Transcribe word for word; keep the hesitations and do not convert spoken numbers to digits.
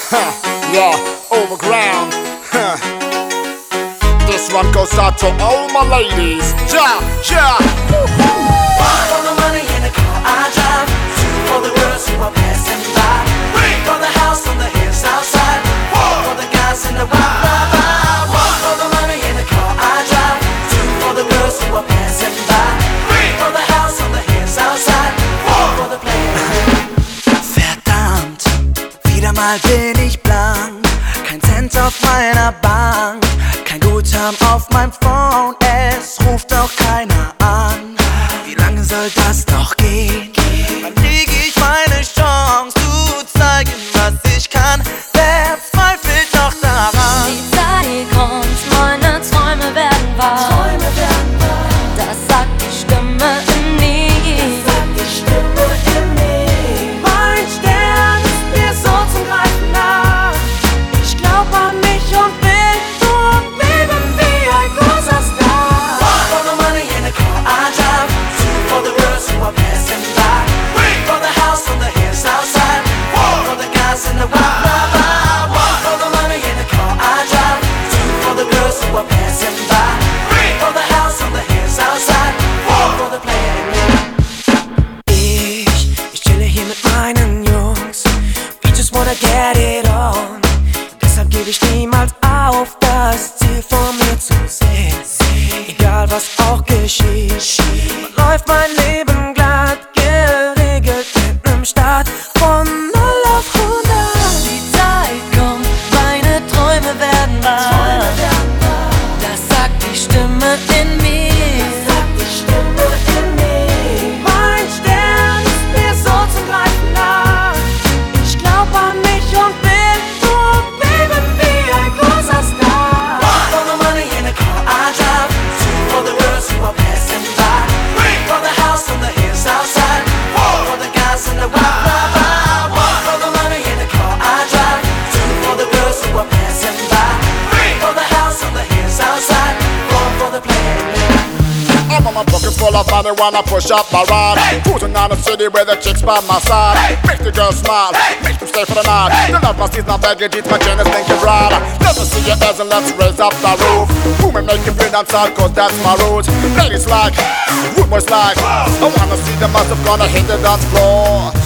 Huh, yeah, overground. Huh. This one goes out to all my ladies. Ja, ja. One for the money in the car I drive, two for the girls who are passing by, three for the house on the hills outside, four for the guys in the wild ride. One for the money in the car I drive, two for the girls who are passing by, three for the house on the hills outside, four for the players. Verdammt, wieder mal bin ich blank, kein Cent auf meiner Bank, kein Guthaben auf meinem Phone, es ruft auch keiner an. Wie lange soll das noch gehen? Wann krieg ich meine Chance zu zeigen, was ich kann? Wer zweifelt noch daran? Die Zeit kommt, meine Träume werden wahr. Träume werden wahr. Das sagt die Stimme in mir. Das sagt die Stimme in mir. Mein Stern ist mir so zum Greifen nah. Ich glaub an mich und will nur leben wie ein großer Star. One for the money in the car I drive, two for the girls who are passing by, three for the house on the hills outside, four for the guys in the wild ride. One for the money in the car I drive, two for the girls who are passing by, three for the house on the hills outside, four for the players. Ich, ich chille hier mit meinen Jungs, we just wanna get it on. Deshalb gebe ich niemals auf, das Ziel vor mir zu sehen. Egal was auch geschieht, läuft mein Leben glatt, geregelt mit nem Start von null auf hundert. Die Zeit kommt, meine Träume werden wahr. Das sagt die Stimme in mir. Mein Stern ist mir so zum Greifen nah. Ich glaub an mich und will nur leben wie ein großer Star. One for the money in the car I drive, two for the girls who are passing by, three for the house on the hills outside, four for the guys in the wild ride. One for the money in the car I drive, two for the girls who are passing by, three for the house on the hills outside, four for the players. I'm on my pocket full of money when I push up my ride. Hey. Cruising down the city with the chicks by my side. Hey. Make the girls smile, hey. Make them stay for the night. Hey. The love my seats, my baggage, it's my chain is thinking bright. Let me see your ass and let's raise up the roof. Boom and make it bring outside cause that's my roots. Ladies like, rude boys like, I wanna see them as if gonna hit the dance floor.